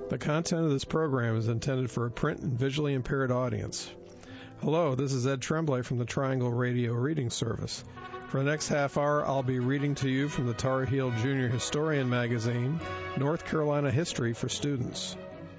The content of this program is intended for a print and visually impaired audience. Hello, this is Ed Tremblay from the Triangle Radio Reading Service. For the next half hour, I'll be reading to you from the Tar Heel Junior Historian magazine, North Carolina History for Students.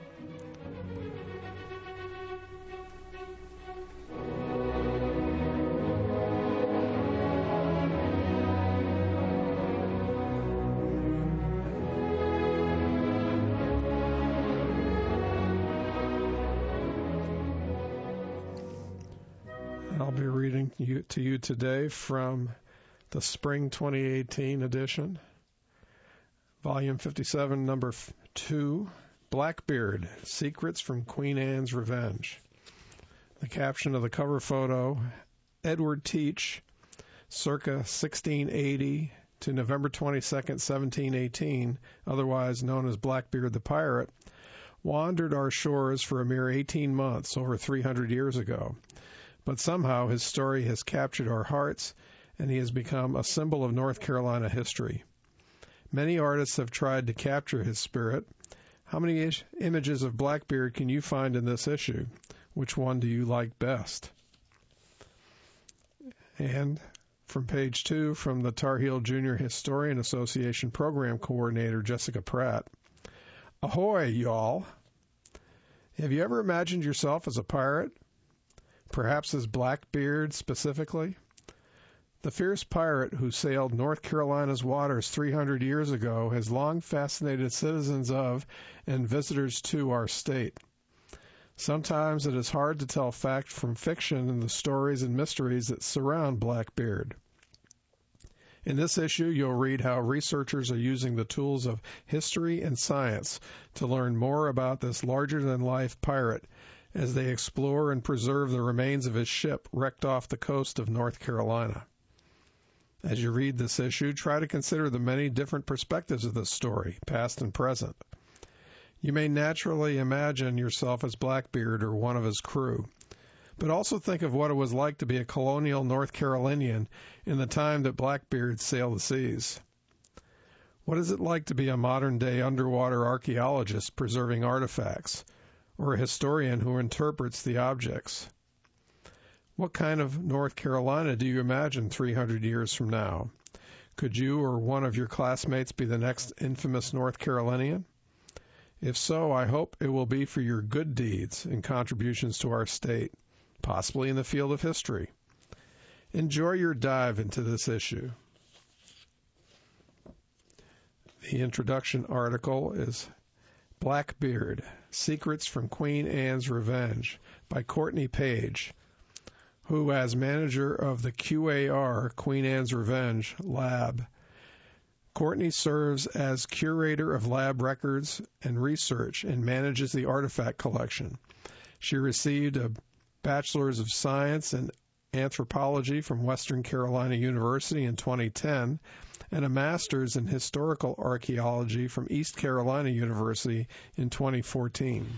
I'll be reading to you today from the Spring 2018 edition, Volume 57, Number 2, Blackbeard, Secrets from Queen Anne's Revenge. The caption of the cover photo, Edward Teach, circa 1680 to November 22nd, 1718, otherwise known as Blackbeard the Pirate, wandered our shores for a mere 18 months, over 300 years ago. But somehow his story has captured our hearts, and he has become a symbol of North Carolina history. Many artists have tried to capture his spirit. How many images of Blackbeard can you find in this issue? Which one do you like best? And from page 2, from the Tar Heel Junior Historian Association Program Coordinator Jessica Pratt. Ahoy, y'all! Have you ever imagined yourself as a pirate? Perhaps as Blackbeard specifically? The fierce pirate who sailed North Carolina's waters 300 years ago has long fascinated citizens of and visitors to our state. Sometimes it is hard to tell fact from fiction in the stories and mysteries that surround Blackbeard. In this issue, you'll read how researchers are using the tools of history and science to learn more about this larger-than-life pirate as they explore and preserve the remains of his ship wrecked off the coast of North Carolina. As you read this issue, try to consider the many different perspectives of this story, past and present. You may naturally imagine yourself as Blackbeard or one of his crew, but also think of what it was like to be a colonial North Carolinian in the time that Blackbeard sailed the seas. What is it like to be a modern-day underwater archaeologist preserving artifacts, or a historian who interprets the objects? What kind of North Carolina do you imagine 300 years from now? Could you or one of your classmates be the next infamous North Carolinian? If so, I hope it will be for your good deeds and contributions to our state, possibly in the field of history. Enjoy your dive into this issue. The introduction article is Blackbeard, Secrets from Queen Anne's Revenge by Courtney Page, who, as manager of the QAR, Queen Anne's Revenge, lab, Courtney serves as curator of lab records and research and manages the artifact collection. She received a Bachelor's of Science in Anthropology from Western Carolina University in 2010 and a Master's in Historical Archaeology from East Carolina University in 2014.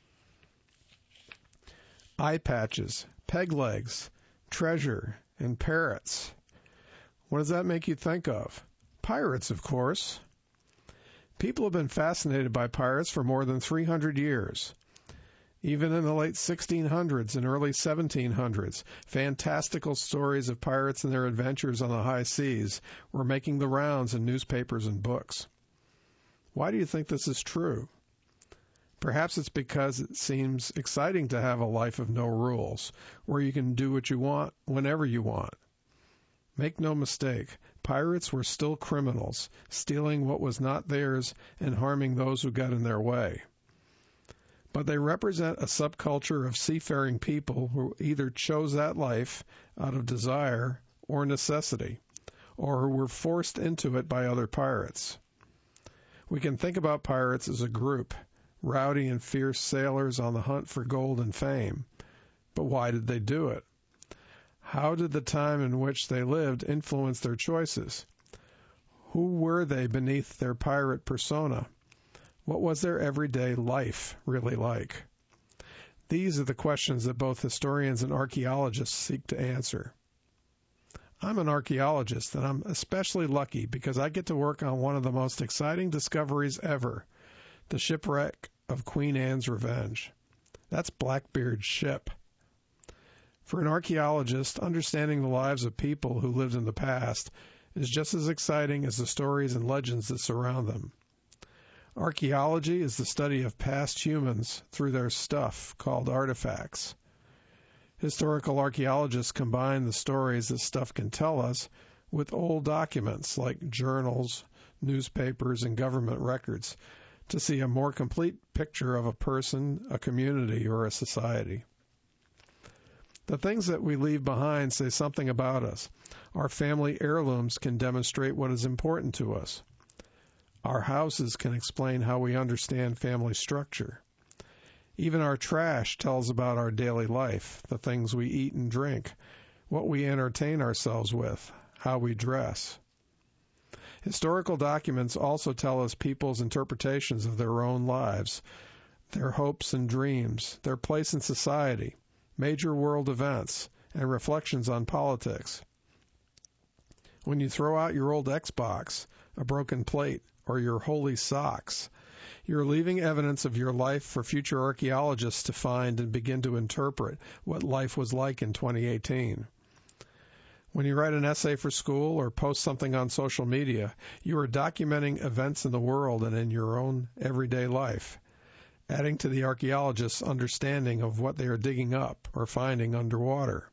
Eye patches, peg legs, treasure, and parrots. What does that make you think of? Pirates, of course. People have been fascinated by pirates for more than 300 years. Even in the late 1600s and early 1700s, fantastical stories of pirates and their adventures on the high seas were making the rounds in newspapers and books. Why do you think this is true? Perhaps it's because it seems exciting to have a life of no rules, where you can do what you want whenever you want. Make no mistake, pirates were still criminals, stealing what was not theirs and harming those who got in their way. But they represent a subculture of seafaring people who either chose that life out of desire or necessity, or who were forced into it by other pirates. We can think about pirates as a group, rowdy and fierce sailors on the hunt for gold and fame. But why did they do it? How did the time in which they lived influence their choices? Who were they beneath their pirate persona? What was their everyday life really like? These are the questions that both historians and archaeologists seek to answer. I'm an archaeologist, and I'm especially lucky because I get to work on one of the most exciting discoveries ever, the shipwreck of Queen Anne's Revenge. That's Blackbeard's ship. For an archaeologist, understanding the lives of people who lived in the past is just as exciting as the stories and legends that surround them. Archaeology is the study of past humans through their stuff, called artifacts. Historical archaeologists combine the stories that stuff can tell us with old documents like journals, newspapers, and government records to see a more complete picture of a person, a community, or a society. The things that we leave behind say something about us. Our family heirlooms can demonstrate what is important to us. Our houses can explain how we understand family structure. Even our trash tells about our daily life, the things we eat and drink, what we entertain ourselves with, how we dress. Historical documents also tell us people's interpretations of their own lives, their hopes and dreams, their place in society, major world events, and reflections on politics. When you throw out your old Xbox, a broken plate, or your holy socks, you're leaving evidence of your life for future archaeologists to find and begin to interpret what life was like in 2018. When you write an essay for school or post something on social media, you are documenting events in the world and in your own everyday life, adding to the archaeologist's understanding of what they are digging up or finding underwater.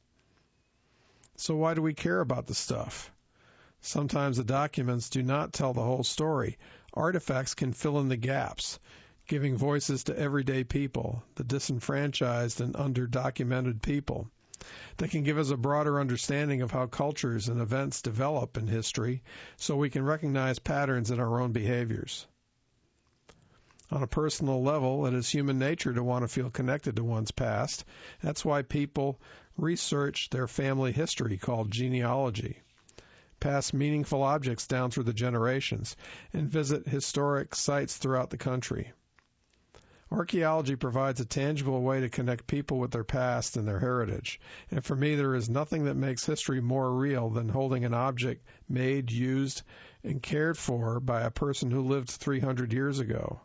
So why do we care about the stuff? Sometimes the documents do not tell the whole story. Artifacts can fill in the gaps, giving voices to everyday people, the disenfranchised and underdocumented people. They can give us a broader understanding of how cultures and events develop in history so we can recognize patterns in our own behaviors. On a personal level, it is human nature to want to feel connected to one's past. That's why people research their family history, called genealogy, pass meaningful objects down through the generations, and visit historic sites throughout the country. Archaeology provides a tangible way to connect people with their past and their heritage, and for me there is nothing that makes history more real than holding an object made, used, and cared for by a person who lived 300 years ago.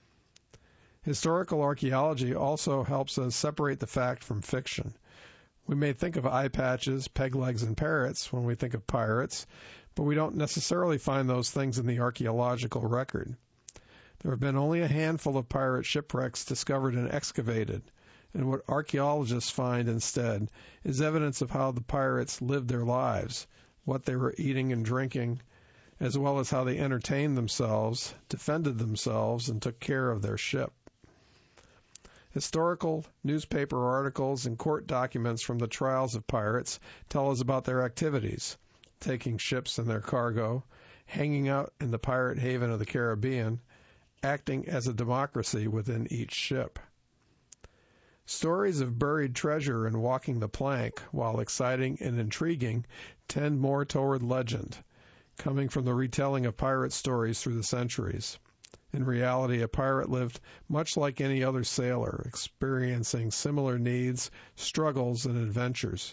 Historical archaeology also helps us separate the fact from fiction. We may think of eye patches, peg legs, and parrots when we think of pirates, but we don't necessarily find those things in the archaeological record. There have been only a handful of pirate shipwrecks discovered and excavated, and what archaeologists find instead is evidence of how the pirates lived their lives, what they were eating and drinking, as well as how they entertained themselves, defended themselves, and took care of their ship. Historical newspaper articles and court documents from the trials of pirates tell us about their activities, taking ships and their cargo, hanging out in the pirate haven of the Caribbean, acting as a democracy within each ship. Stories of buried treasure and walking the plank, while exciting and intriguing, tend more toward legend, coming from the retelling of pirate stories through the centuries. In reality, a pirate lived much like any other sailor, experiencing similar needs, struggles, and adventures.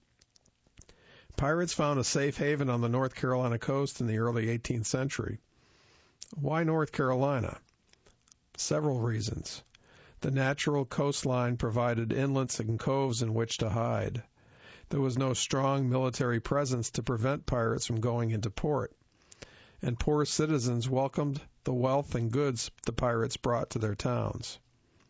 Pirates found a safe haven on the North Carolina coast in the early 18th century. Why North Carolina? Several reasons. The natural coastline provided inlets and coves in which to hide. There was no strong military presence to prevent pirates from going into port, and poor citizens welcomed the wealth and goods the pirates brought to their towns.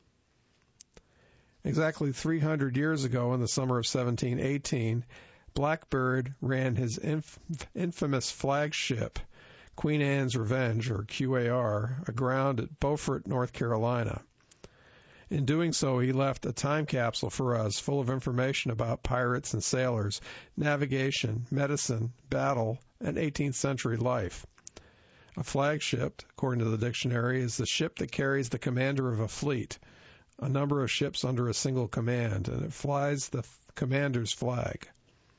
Exactly 300 years ago, in the summer of 1718, Blackbeard ran his infamous flagship, Queen Anne's Revenge, or QAR, aground at Beaufort, North Carolina. In doing so, he left a time capsule for us full of information about pirates and sailors, navigation, medicine, battle, and 18th century life. A flagship, according to the dictionary, is the ship that carries the commander of a fleet, a number of ships under a single command, and it flies the commander's flag.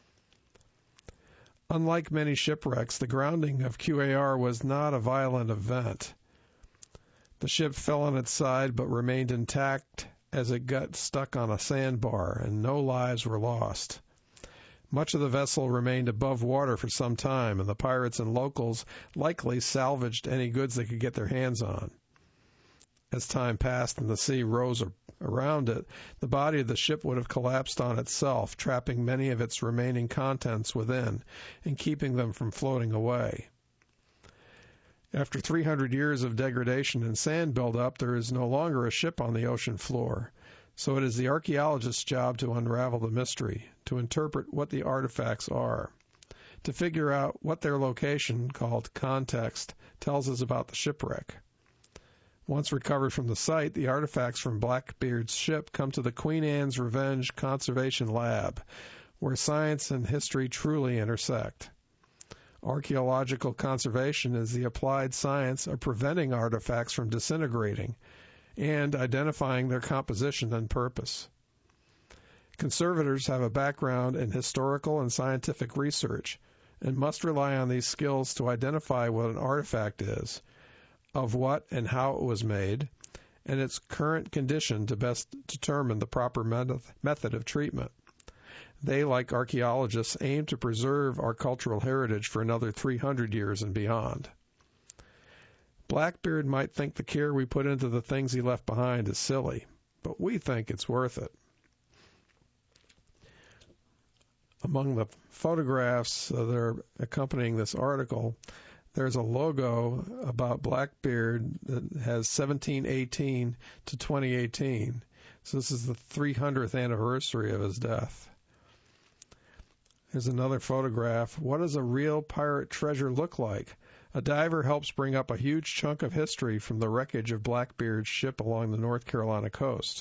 Unlike many shipwrecks, the grounding of QAR was not a violent event. The ship fell on its side but remained intact as it got stuck on a sandbar, and no lives were lost. Much of the vessel remained above water for some time, and the pirates and locals likely salvaged any goods they could get their hands on. as time passed and the sea rose around it, the body of the ship would have collapsed on itself, trapping many of its remaining contents within and keeping them from floating away. After 300 years of degradation and sand buildup, there is no longer a ship on the ocean floor. So it is the archaeologist's job to unravel the mystery, to interpret what the artifacts are, to figure out what their location, called context, tells us about the shipwreck. Once recovered from the site, the artifacts from Blackbeard's ship come to the Queen Anne's Revenge Conservation Lab, where science and history truly intersect. Archaeological conservation is the applied science of preventing artifacts from disintegrating and identifying their composition and purpose. Conservators have a background in historical and scientific research and must rely on these skills to identify what an artifact is, of what and how it was made, and its current condition to best determine the proper method of treatment. They, like archaeologists, aim to preserve our cultural heritage for another 300 years and beyond. Blackbeard might think the care we put into the things he left behind is silly, but we think it's worth it. Among the photographs that are accompanying this article, there's a logo about Blackbeard that has 1718 to 2018. So this is the 300th anniversary of his death. Here's another photograph. What does a real pirate treasure look like? A diver helps bring up a huge chunk of history from the wreckage of Blackbeard's ship along the North Carolina coast.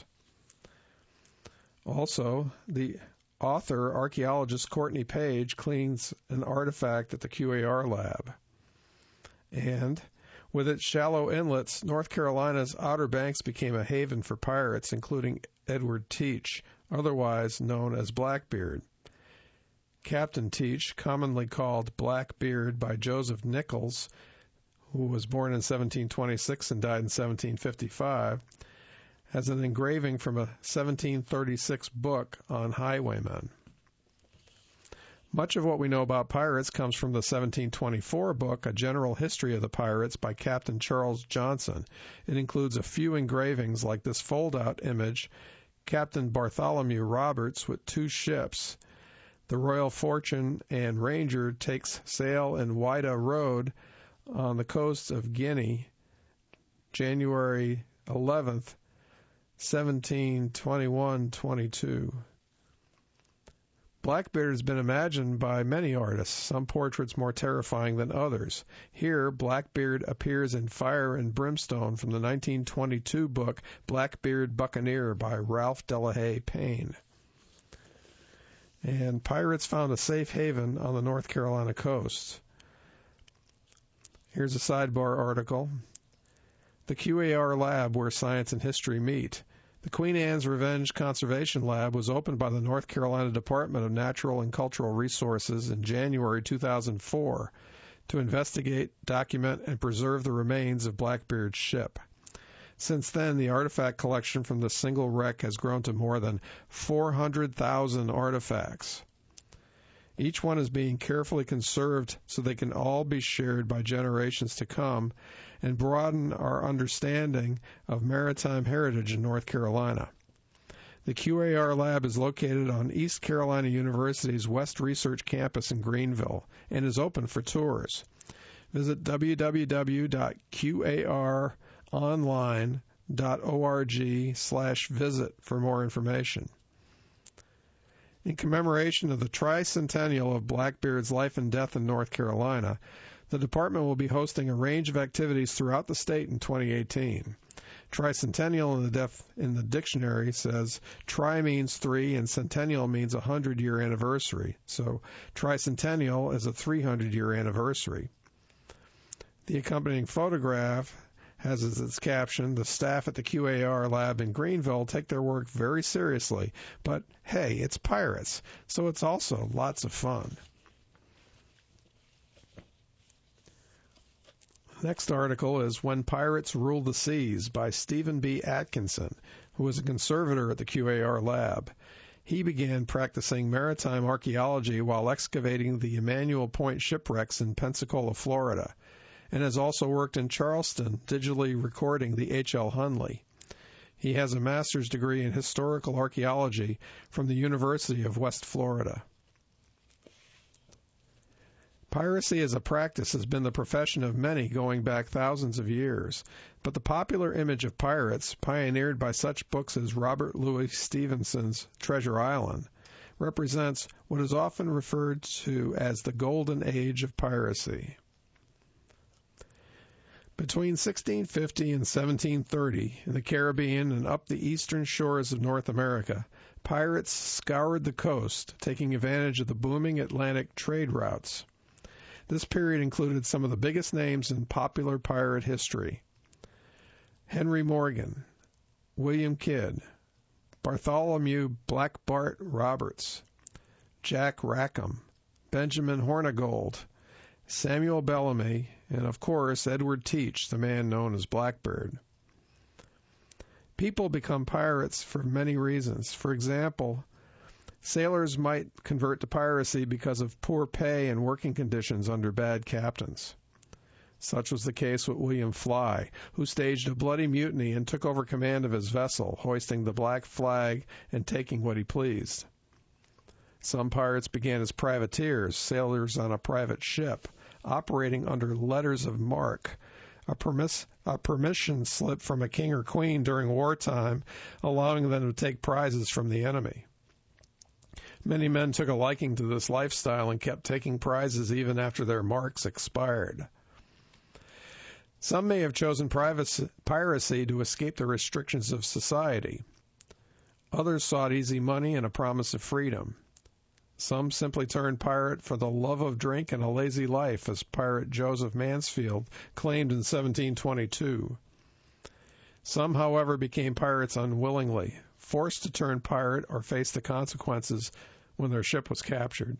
Also, the author, archaeologist Courtney Page, cleans an artifact at the QAR lab. And with its shallow inlets, North Carolina's Outer Banks became a haven for pirates, including Edward Teach, otherwise known as Blackbeard. Captain Teach, commonly called Blackbeard by Joseph Nichols, who was born in 1726 and died in 1755, has an engraving from a 1736 book on highwaymen. Much of what we know about pirates comes from the 1724 book, A General History of the Pirates by Captain Charles Johnson. It includes a few engravings like this fold-out image, Captain Bartholomew Roberts with 2 ships. The Royal Fortune and Ranger takes sail in Whydah Road on the coast of Guinea, January 11th, 1721-22. Blackbeard has been imagined by many artists, some portraits more terrifying than others. Here, Blackbeard appears in Fire and Brimstone from the 1922 book Blackbeard Buccaneer by Ralph Delahaye Payne. And pirates found a safe haven on the North Carolina coast. Here's a sidebar article. The QAR lab where science and history meet. The Queen Anne's Revenge Conservation Lab was opened by the North Carolina Department of Natural and Cultural Resources in January 2004 to investigate, document, and preserve the remains of Blackbeard's ship. Since then, the artifact collection from the single wreck has grown to more than 400,000 artifacts. Each one is being carefully conserved so they can all be shared by generations to come and broaden our understanding of maritime heritage in North Carolina. The QAR lab is located on East Carolina University's West Research Campus in Greenville and is open for tours. Visit www.qaronline.org/visit for more information. In commemoration of the tricentennial of Blackbeard's life and death in North Carolina, the department will be hosting a range of activities throughout the state in 2018. Tricentennial in the dictionary says tri means 3 and centennial means 100-year anniversary. So tricentennial is a 300-year anniversary. The accompanying photograph has as its caption, the staff at the QAR lab in Greenville take their work very seriously, but hey, it's pirates, so it's also lots of fun. Next article is When Pirates Ruled the Seas by Stephen B. Atkinson, who was a conservator at the QAR lab. He began practicing maritime archaeology while excavating the Emmanuel Point shipwrecks in Pensacola, Florida. and has also worked in Charleston, digitally recording the H.L. Hunley. He has a master's degree in historical archaeology from the University of West Florida. Piracy as a practice has been the profession of many going back thousands of years, but the popular image of pirates, pioneered by such books as Robert Louis Stevenson's Treasure Island, represents what is often referred to as the golden age of piracy. Between 1650 and 1730, in the Caribbean and up the eastern shores of North America, pirates scoured the coast, taking advantage of the booming Atlantic trade routes. This period included some of the biggest names in popular pirate history: Henry Morgan, William Kidd, Bartholomew Black Bart Roberts, Jack Rackham, Benjamin Hornigold, Samuel Bellamy, and of course Edward Teach, the man known as Blackbeard. People become pirates for many reasons. For example, sailors might convert to piracy because of poor pay and working conditions under bad captains. Such was the case with William Fly, who staged a bloody mutiny and took over command of his vessel, hoisting the black flag and taking what he pleased. Some pirates began as privateers, sailors on a private ship, operating under letters of marque, a permission slip from a king or queen during wartime, allowing them to take prizes from the enemy. Many men took a liking to this lifestyle and kept taking prizes even after their marks expired. Some may have chosen piracy to escape the restrictions of society. Others sought easy money and a promise of freedom. Some simply turned pirate for the love of drink and a lazy life, as pirate Joseph Mansfield claimed in 1722. Some, however, became pirates unwillingly, forced to turn pirate or face the consequences when their ship was captured.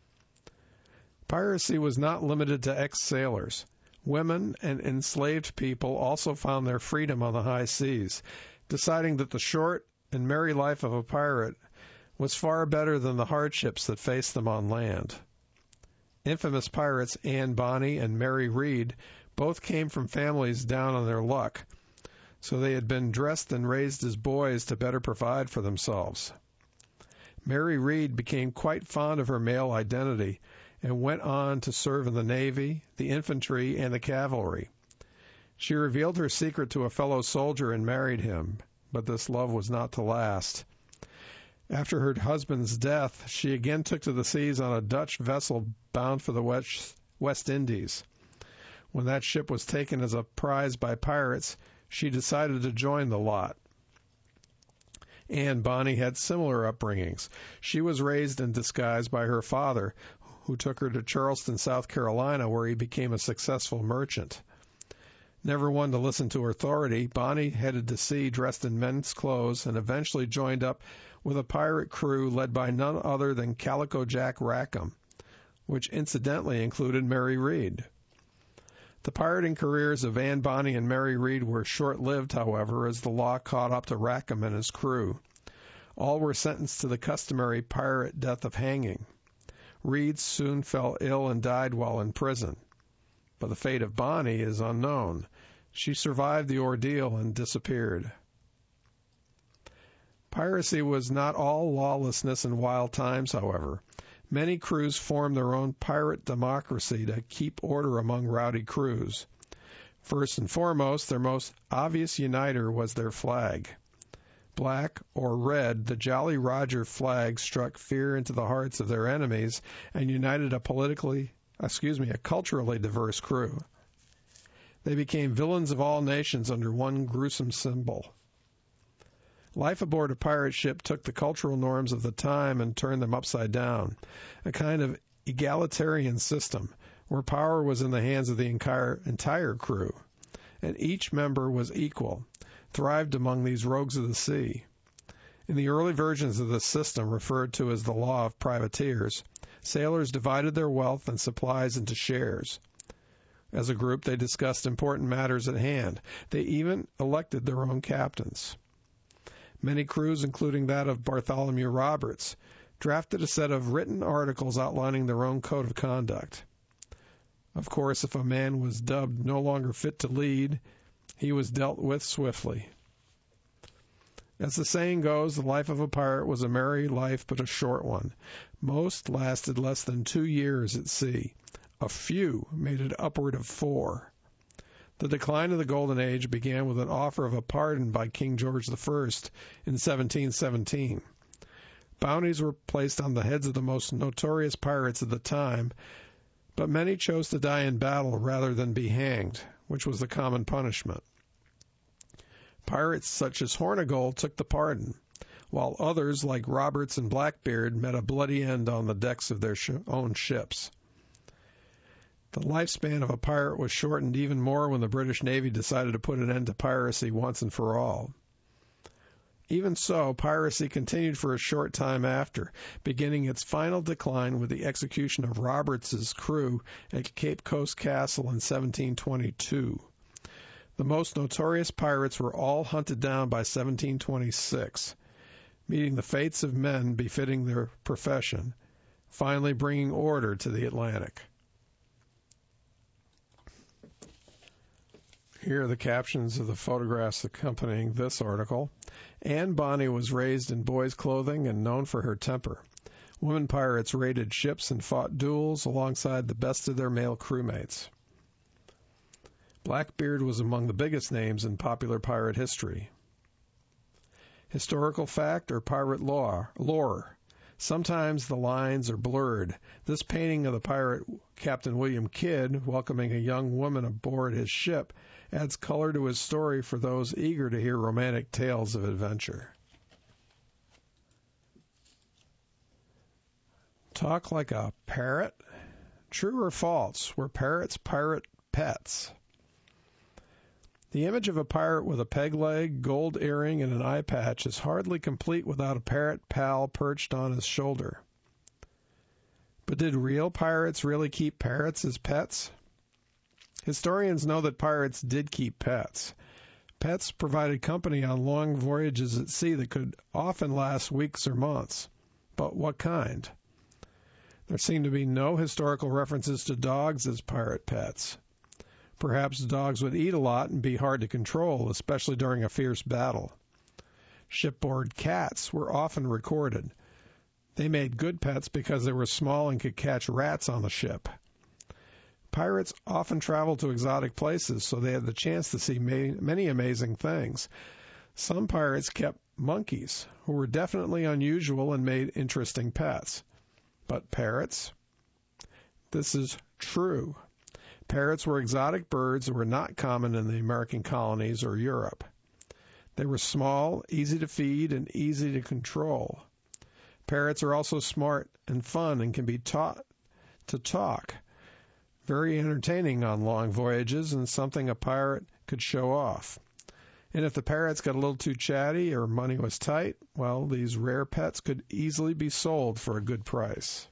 Piracy was not limited to ex-sailors. Women and enslaved people also found their freedom on the high seas, deciding that the short and merry life of a pirate was far better than the hardships that faced them on land. Infamous pirates Anne Bonny and Mary Read both came from families down on their luck, so they had been dressed and raised as boys to better provide for themselves. Mary Read became quite fond of her male identity and went on to serve in the Navy, the infantry, and the cavalry. She revealed her secret to a fellow soldier and married him, but this love was not to last. After her husband's death, she again took to the seas on a Dutch vessel bound for the West Indies. When that ship was taken as a prize by pirates, she decided to join the lot. Anne Bonny had similar upbringings. She was raised in disguise by her father, who took her to Charleston, South Carolina, where he became a successful merchant. Never one to listen to authority, Bonny headed to sea dressed in men's clothes and eventually joined up with a pirate crew led by none other than Calico Jack Rackham, which incidentally included Mary Read. The pirating careers of Anne Bonny and Mary Read were short-lived, however, as the law caught up to Rackham and his crew. All were sentenced to the customary pirate death of hanging. Read soon fell ill and died while in prison. But the fate of Bonny is unknown. She survived the ordeal and disappeared. Piracy was not all lawlessness and wild times, however. Many crews formed their own pirate democracy to keep order among rowdy crews. First and foremost, their most obvious uniter was their flag. Black or red, the Jolly Roger flag struck fear into the hearts of their enemies and united a culturally diverse crew. They became villains of all nations under one gruesome symbol. Life aboard a pirate ship took the cultural norms of the time and turned them upside down, a kind of egalitarian system where power was in the hands of the entire crew, and each member was equal, thrived among these rogues of the sea. In the early versions of this system, referred to as the law of privateers, sailors divided their wealth and supplies into shares. As a group, they discussed important matters at hand. They even elected their own captains. Many crews, including that of Bartholomew Roberts, drafted a set of written articles outlining their own code of conduct. Of course, if a man was dubbed no longer fit to lead, he was dealt with swiftly. As the saying goes, the life of a pirate was a merry life but a short one. Most lasted less than 2 years at sea. A few made it upward of 4. The decline of the Golden Age began with an offer of a pardon by King George I in 1717. Bounties were placed on the heads of the most notorious pirates of the time, but many chose to die in battle rather than be hanged, which was the common punishment. Pirates such as Hornigold took the pardon, while others like Roberts and Blackbeard met a bloody end on the decks of their own ships. The lifespan of a pirate was shortened even more when the British Navy decided to put an end to piracy once and for all. Even so, piracy continued for a short time after, beginning its final decline with the execution of Roberts's crew at Cape Coast Castle in 1722. The most notorious pirates were all hunted down by 1726, meeting the fates of men befitting their profession, finally bringing order to the Atlantic. Here are the captions of the photographs accompanying this article. Anne Bonny was raised in boys' clothing and known for her temper. Women pirates raided ships and fought duels alongside the best of their male crewmates. Blackbeard was among the biggest names in popular pirate history. Historical fact or pirate lore. Sometimes the lines are blurred. This painting of the pirate Captain William Kidd welcoming a young woman aboard his ship adds color to his story for those eager to hear romantic tales of adventure. Talk like a parrot? True or false? Were parrots pirate pets? The image of a pirate with a peg leg, gold earring, and an eye patch is hardly complete without a parrot pal perched on his shoulder. But did real pirates really keep parrots as pets? Historians know that pirates did keep pets. Pets provided company on long voyages at sea that could often last weeks or months. But what kind? There seem to be no historical references to dogs as pirate pets. Perhaps dogs would eat a lot and be hard to control, especially during a fierce battle. Shipboard cats were often recorded. They made good pets because they were small and could catch rats on the ship. Pirates often traveled to exotic places, so they had the chance to see many amazing things. Some pirates kept monkeys, who were definitely unusual and made interesting pets. But parrots? This is true. Parrots were exotic birds that were not common in the American colonies or Europe. They were small, easy to feed, and easy to control. Parrots are also smart and fun and can be taught to talk. Very entertaining on long voyages and something a pirate could show off. And if the parrots got a little too chatty or money was tight, well, these rare pets could easily be sold for a good price.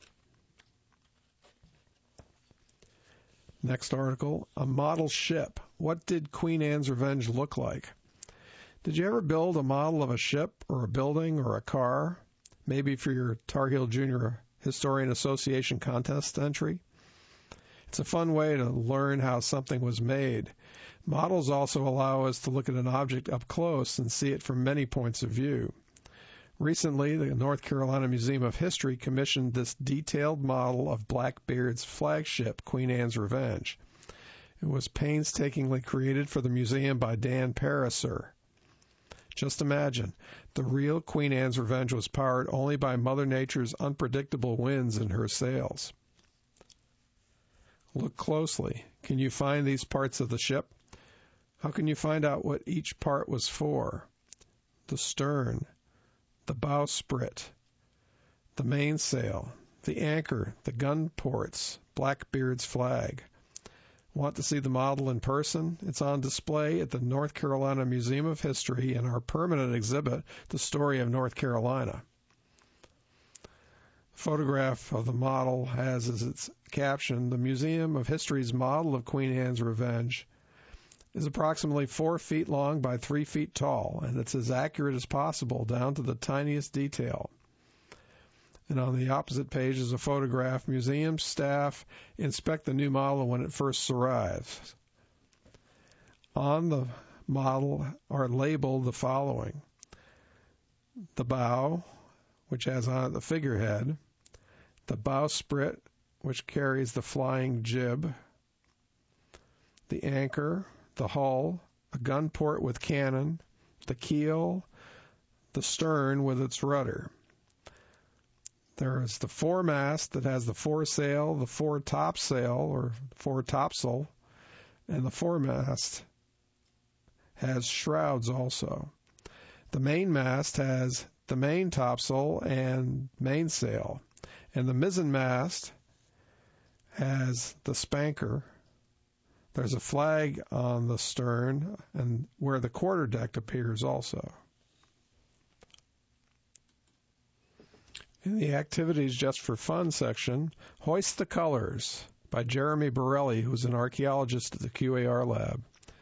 Next article, a model ship. What did Queen Anne's Revenge look like? Did you ever build a model of a ship or a building or a car? Maybe for your Tar Heel Junior Historian Association contest entry? It's a fun way to learn how something was made. Models also allow us to look at an object up close and see it from many points of view. Recently, the North Carolina Museum of History commissioned this detailed model of Blackbeard's flagship, Queen Anne's Revenge. It was painstakingly created for the museum by Dan Paraser. Just imagine, the real Queen Anne's Revenge was powered only by Mother Nature's unpredictable winds in her sails. Look closely. Can you find these parts of the ship? How can you find out what each part was for? The stern, the bowsprit, the mainsail, the anchor, the gun ports, Blackbeard's flag. Want to see the model in person? It's on display at the North Carolina Museum of History in our permanent exhibit, The Story of North Carolina. The photograph of the model has as its caption, the Museum of History's model of Queen Anne's Revenge is approximately 4 feet long by 3 feet tall, and it's as accurate as possible down to the tiniest detail. And on the opposite page is a photograph. Museum staff inspect the new model when it first arrives. On the model are labeled the following: the bow, which has on it the figurehead, the bowsprit, which carries the flying jib, the anchor, the hull, a gun port with cannon, the keel, the stern with its rudder. There is the foremast that has the foresail, the foretopsail or foretopsail, and the foremast has shrouds also. The mainmast has the main topsail and mainsail, and the mizzenmast has the spanker. There's a flag on the stern and where the quarterdeck appears also. In the activities just for fun section, Hoist the Colors by Jeremy Borelli, who's an archaeologist at the QAR lab.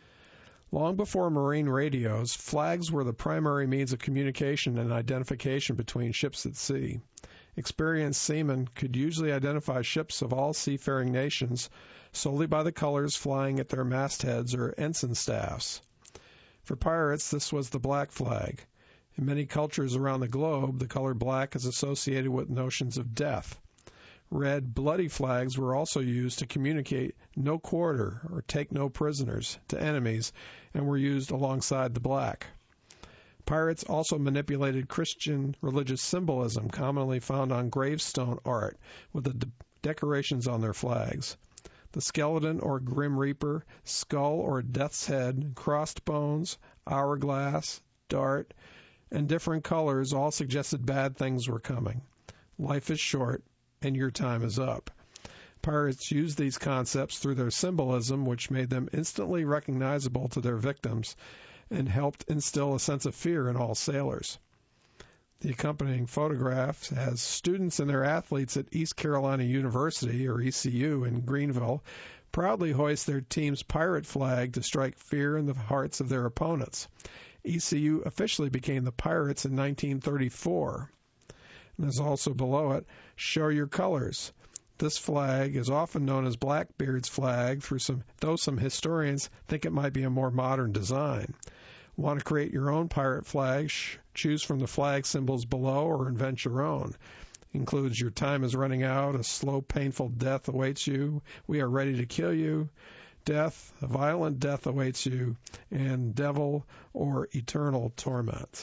Long before marine radios, flags were the primary means of communication and identification between ships at sea. Experienced seamen could usually identify ships of all seafaring nations solely by the colors flying at their mastheads or ensign staffs. For pirates, this was the black flag. In many cultures around the globe, the color black is associated with notions of death. Red, bloody flags were also used to communicate no quarter or take no prisoners to enemies and were used alongside the black. Pirates also manipulated Christian religious symbolism commonly found on gravestone art with the decorations on their flags. The skeleton or grim reaper, skull or death's head, crossed bones, hourglass, dart, and different colors all suggested bad things were coming. Life is short, and your time is up. Pirates used these concepts through their symbolism, which made them instantly recognizable to their victims and helped instill a sense of fear in all sailors. The accompanying photograph has students and their athletes at East Carolina University, or ECU, in Greenville, proudly hoist their team's pirate flag to strike fear in the hearts of their opponents. ECU officially became the Pirates in 1934. And there's also below it, Show Your Colors. This flag is often known as Blackbeard's flag, though some historians think it might be a more modern design. Want to create your own pirate flag? Choose from the flag symbols below or invent your own. Includes your time is running out, a slow, painful death awaits you, we are ready to kill you, death, a violent death awaits you, and devil or eternal torment.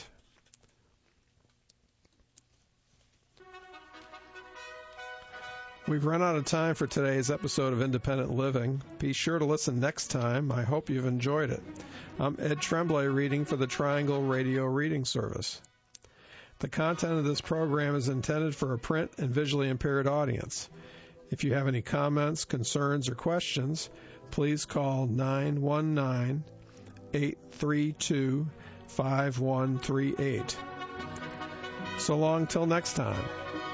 We've run out of time for today's episode of Independent Living. Be sure to listen next time. I hope you've enjoyed it. I'm Ed Tremblay reading for the Triangle Radio Reading Service. The content of this program is intended for a print and visually impaired audience. If you have any comments, concerns, or questions, please call 919-832-5138. So long till next time.